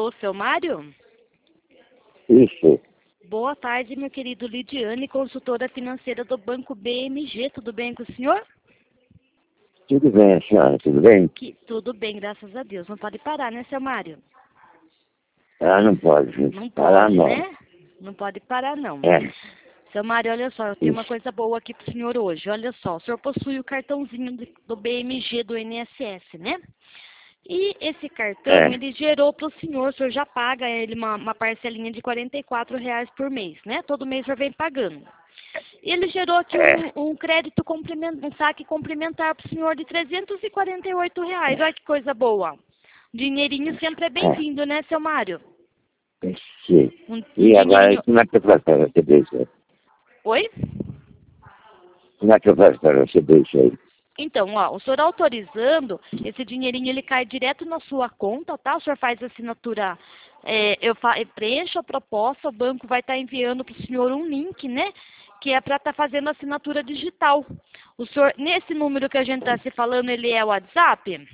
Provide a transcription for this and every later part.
Alô, seu Mário? Isso. Boa tarde, meu querido Lidiane, consultora financeira do Banco BMG. Tudo bem com o senhor? Tudo bem, senhora, tudo bem? Tudo bem, graças a Deus. Não pode parar, né, seu Mário? Ah, não pode. Não Parar, pode, não. né? Não pode parar, não. É. Seu Mário, olha só, eu tenho uma Isso. coisa boa aqui pro senhor hoje. Olha só, o senhor possui o cartãozinho do BMG, do INSS, né? E esse cartão, É. ele gerou para o senhor já paga ele uma parcelinha de R$ 44 por mês, né? Todo mês o senhor vem pagando. E ele gerou aqui um crédito complementar, um saque complementar para o senhor de R$ 348. Olha que coisa boa. Dinheirinho sempre é bem-vindo, né, seu Mário? Sim. Um E agora, dinheirinho... como é que eu faço para receber isso aí? Oi? Como é que eu faço para receber isso aí? Então, ó, o senhor autorizando, esse dinheirinho ele cai direto na sua conta, tá? O senhor faz a assinatura, eu preencho a proposta, o banco vai estar enviando para o senhor um link, né? Que é para estar fazendo a assinatura digital. O senhor, nesse número que a gente está se falando, ele é o WhatsApp?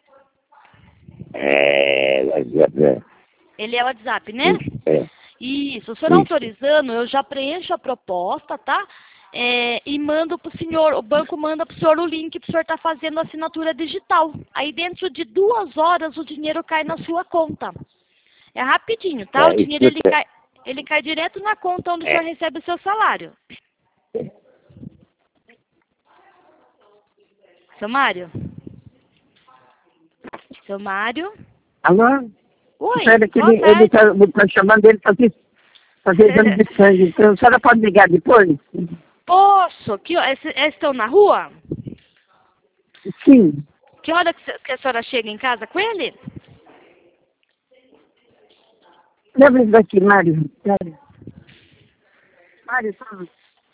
Ele é o WhatsApp, né? É. Isso, o senhor Isso. autorizando, eu já preencho a proposta, tá? E mando para o senhor, o banco manda para o senhor o link para o senhor estar fazendo a assinatura digital. Aí dentro de 2 horas o dinheiro cai na sua conta. É rapidinho, tá? O dinheiro ele cai direto na conta onde o senhor recebe o seu salário. Seu Mário? Seu Mário? Alô? Oi, Espera que boa ele tarde. tá chamando ele para fazer exame de sangue. Então, a senhora pode ligar depois? Posso? Estão na rua? Sim. Que hora que a senhora chega em casa com ele? Leva isso daqui, Mário. Mário, tá.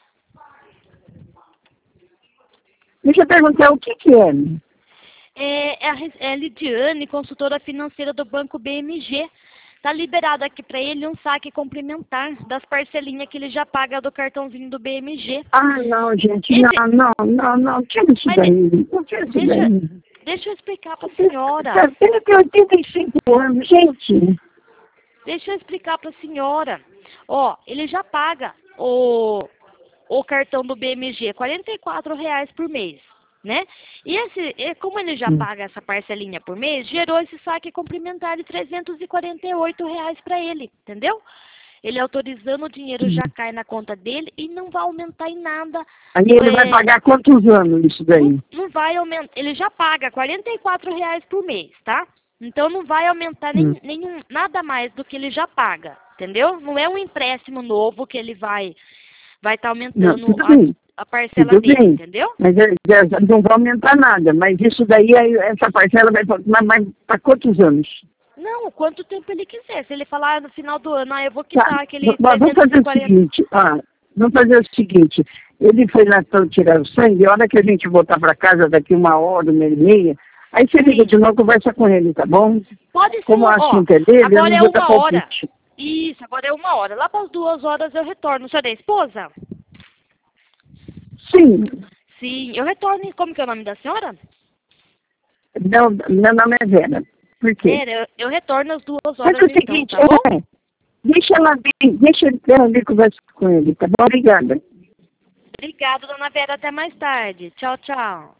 Deixa eu perguntar o que é. É a Lidiane, consultora financeira do Banco BMG. Tá liberado aqui para ele um saque complementar das parcelinhas que ele já paga do cartãozinho do BMG. Ah, não, gente, não, tira isso daí. Não tira isso daí. Deixa eu explicar para a senhora. Ele tem 85 anos, gente. Deixa eu explicar para a senhora. Ó, ele já paga o cartão do BMG, R$ 44 por mês, né? E como ele já paga essa parcelinha por mês, gerou esse saque complementar de R$ 348 para ele, entendeu? Ele autorizando, o dinheiro já cai na conta dele e não vai aumentar em nada. Aí ele vai pagar quantos anos isso daí? Não vai aumentar, ele já paga R$ 44 por mês, tá? Então não vai aumentar nada mais do que ele já paga, entendeu? Não é um empréstimo novo que ele vai estar aumentando a parcela tudo dele, bem. entendeu? Mas não vai aumentar nada. Mas isso daí, essa parcela vai para quantos anos? Não, quanto tempo ele quiser. Se ele falar no final do ano, eu vou quitar aquele Vamos fazer o seguinte, vamos fazer o seguinte, ele foi lá para tirar o sangue, a hora que a gente voltar para casa daqui 1 hora, 1h30, aí você liga de novo, conversa com ele, tá bom? Pode ser. Como o assunto é dele, agora eu é não vou dar 1 hora. palpite. Isso, agora é 1 hora. Lá para as 2 horas eu retorno. O senhor é esposa? Sim. Sim, eu retorno. Como que é o nome da senhora? Não, meu nome é Vera. Por quê? Vera, eu retorno às 2 horas Mas é o então, seguinte, tá bom? deixa ela vir conversar com ele, tá bom? Obrigada. Obrigada, dona Vera. Até mais tarde. Tchau, tchau.